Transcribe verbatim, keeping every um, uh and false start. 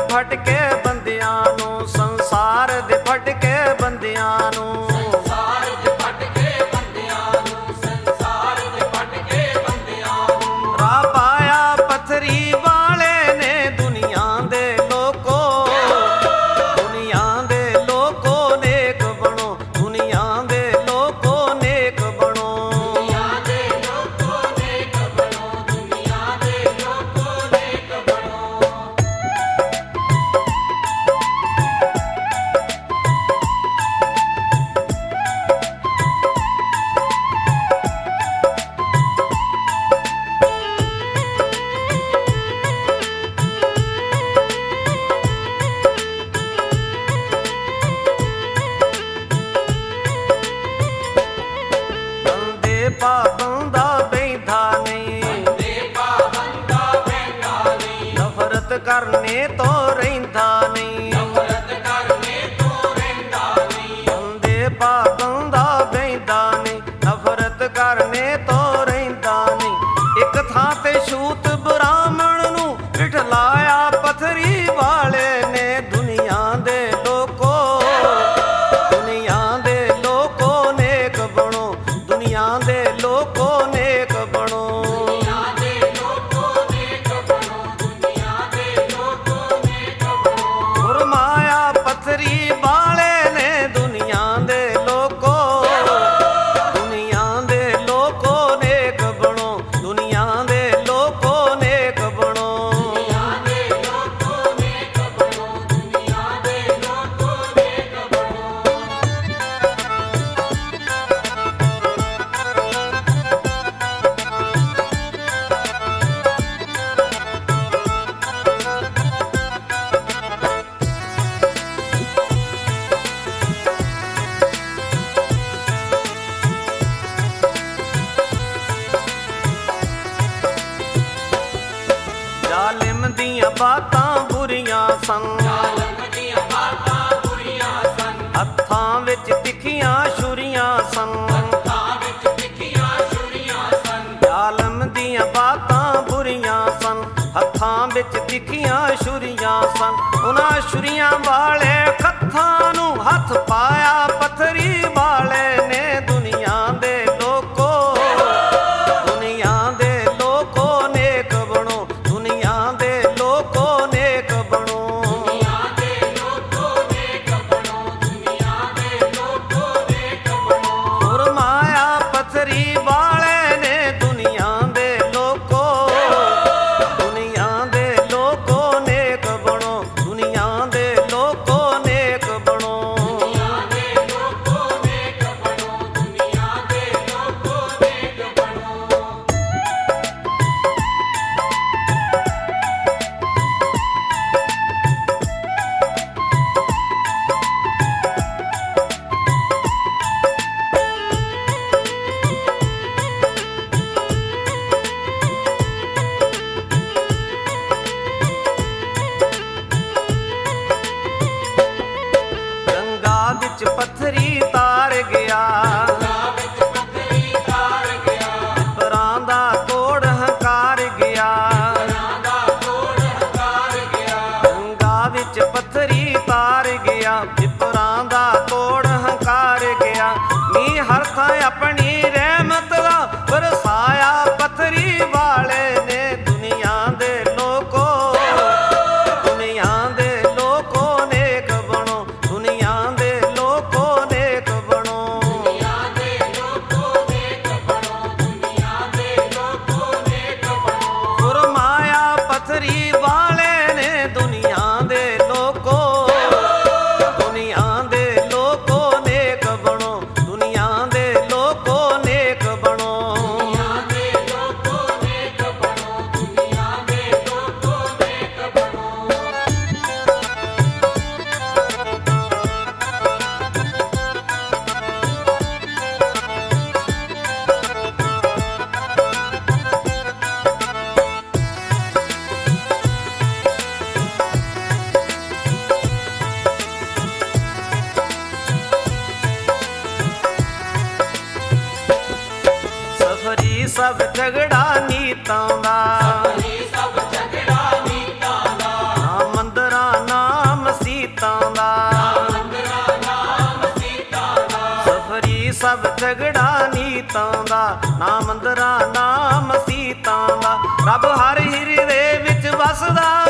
ਭਟਕੇ ਬੰਦਿਆਂ ਨੂੰ, ਸੰਸਾਰ ਦੇ ਭਟਕੇ ਬੰਦਿਆਂ ਨੂੰ, ਸੰਸਾਰ ਦੇ ਭਟਕੇ ਬੰਦਿਆਂ ਨੂੰ, ਸੰਸਾਰ ਦੇ ਭਟਕੇ ਬੰਦਿਆਂ ਨੂੰ। ਰਾਹ ਪਾਇਆ ਪੱਥਰੀ ਵਾਲੇ ਨੇ ਦੁਨੀਆ ਦੇ ਲੋਕੋ, ਦੁਨੀਆ ਦੇ ਲੋਕੋ ਨੇਕ ਬਣੋ, ਦੁਨੀਆ ਦੇ ਲੋਕੋ ਨੇਕ ਬਣੋ, ਦੁਨੀਆ ਦੇ ਲੋਕੋ ਨੇਕ ਬਣੋ, ਦੁਨੀਆ ਦੇ ਲੋਕੋ ਨੇਕ ਬਣੋ। ਬੰਦੇ ਪਾਬੰਦਾ ਬੈਠਾ ਨਹੀਂ, ਬੰਦੇ ਪਾਬੰਦਾ ਬੈਠਾ ਨਹੀਂ, ਨਫ਼ਰਤ ਕਰਨੇ ਤੋਂ ਰਹਿੰਦਾ ਨਹੀਂ, ਨਫ਼ਰਤ ਕਰਨੇ ਤੋਂ ਰਹਿੰਦਾ ਨਹੀਂ। ਬੰਦੇ ਪਾਬੰਦਾ ਬੈਠਾ ਨਹੀਂ, ਨਫ਼ਰਤ ਕਰਨੇ ਤੋਂ ਰਹਿੰਦਾ ਨਹੀਂ। ਇੱਕ ਥਾਂ ਤੇ ਛੂਤ ਬ੍ਰਾਹਮਣ ਨੂੰ ਬਿਠਲਾਇਆ ਪੱਥਰੀ ਵਾਲੇ ਨੇ, ਦੁਨੀਆ ਦੇ ਲੋਕੋ, ਦੁਨੀਆ ਦੇ ਲੋਕੋ ਨੇਕ ਬਣੋ, ਦੁਨੀਆ ਦੇ ਲੋਕੋ ਨੇਕ ਬਣੋ, ਦੁਨੀਆ ਦੇ ਲੋਕੋ ਨੇਕ ਬਣੋ, ਦੁਨੀਆ ਦੇ ਲੋਕੋ ਨੇਕ ਬਣੋ। ਫਰਮਾਇਆ ਪੱਥਰੀ ਵਾਲੇ ਨੇ ਦੁਨੀਆ ਦੇ ਲੋਕੋ, ਦੁਨੀਆ ਦੇ ਲੋਕੋ ਨੇਕ ਬਣੋ, ਦੁਨੀਆ ਦੇ ਲੋਕੋ ਨੇਕ ਬਣੋ, ਦੁਨੀਆ ਦੇ ਲੋਕੋ ਨੇਕ ਬਣੋ, ਦੁਨੀਆ ਦੇ ਲੋਕੋ ਨੇਕ ਬਣੋ। ਜ਼ਾਲਿਮ ਦੀਆਂ ਬਾਤਾਂ ਬੁਰੀਆਂ ਸਨ, ਜ਼ਾਲਮ ਦੀਆਂ ਬਾਤਾਂ ਬੁਰੀਆਂ ਸਨ, ਹੱਥਾਂ ਵਿੱਚ ਤਿੱਖੀਆਂ ਛੁਰੀਆਂ ਸਨ, ਹੱਥਾਂ ਵਿੱਚ ਤਿੱਖੀਆਂ ਛੁਰੀਆਂ ਸਨ। ਜ਼ਾਲਮ ਦੀਆਂ ਬਾਤਾਂ ਬੁਰੀਆਂ ਸਨ, ਹੱਥਾਂ ਵਿੱਚ ਤਿੱਖੀਆਂ ਛੁਰੀਆਂ ਸਨ। ਉਹਨਾਂ ਛੁਰੀਆਂ ਵਾਲੇ ਖੱਥਾਂ ਨੂੰ ਹੱਥ ਪਾਇਆ ਪੱਥਰੀ ਵਾਲੇ ਨੇ, ਦੁਨੀਆ ਦੇ ਲੋਕੋ, ਦੁਨੀਆ ਦੇ ਲੋਕੋ ਨੇਕ ਬਣੋ, ਦੁਨੀਆ ਦੇ ਲੋਕੋ ਨੇਕ ਬਣੋ, ਦੁਨੀਆ ਦੇ ਲੋਕੋ ਨੇਕ ਬਣੋ, ਦੁਨੀਆ ਦੇ ਲੋਕੋ ਨੇਕ ਬਣੋ। ਫਰਮਾਇਆ ਪੱਥਰੀ ਵਾਲੇ ਨੇ ਦੁਨੀਆ ਦੇ ਲੋਕੋ, ਦੁਨੀਆ ਦੇ ਲੋਕੋ ਨੇਕ ਬਣੋ, ਦੁਨੀਆ ਦੇ ਲੋਕੋ ਨੇਕ ਬਣੋ, ਦੁਨੀਆ ਦੇ ਲੋਕੋ ਨੇਕ ਬਣੋ, ਦੁਨੀਆ ਦੇ ਲੋਕੋ ਨੇਕ ਬਣੋ। ਗੰਗਾ ਵਿੱਚ ਪੱਥਰੀ ਤਾਰ ਗਿਆ, ਗੰਗਾ ਵਿੱਚ ਪੱਥਰੀ ਤਾਰ ਗਿਆ, ਪਰਾਂ ਦਾ ਤੋੜ ਹੰਕਾਰ ਗਿਆ, ਪਰਾਂ ਦਾ ਤੋੜ ਹੰਕਾਰ ਗਿਆ। ਗੰਗਾ ਵਿੱਚ ਪੱਥਰੀ ਤਾਰ ਗਿਆ, ਪਿਪਰਾਂ ਦਾ ਤੋੜ ਹੰਕਾਰ ਗਿਆ। ਨੀ ਹਰ ਥਾਂ ਆਪਣੀ ਰਹਿਮਤ ਦਾ ਵਰਸਾਇਆ ਪੱਥਰੀ ਵਾਲੇ ਨੇ, ਦੁਨੀਆ ਦੇ ਲੋਕੋ, ਦੁਨੀਆ ਦੇ ਲੋਕੋ ਨੇਕ ਬਣੋ, ਦੁਨੀਆ ਦੇ ਲੋਕੋ ਨੇਕ ਬਣੋ, ਦੁਨੀਆ ਦੇ ਲੋਕੋ ਨੇਕ ਬਣੋ, ਦੁਨੀਆ ਦੇ ਲੋਕੋ ਨੇਕ ਬਣੋ। ਫਰਮਾਇਆ ਪੱਥਰੀ ਵਾਲੇ ਨੇ ਦੁਨੀਆ ਦੇ ਲੋਕੋ, ਮਸੀਤਾਂ ਦਾ, ਨਾ ਮੰਦਰਾਂ ਨਾ ਮਸੀਤਾਂ ਦਾ। ਰੱਬ ਹਰ ਹਿਰਦੇ ਵਿੱਚ ਵਸਦਾ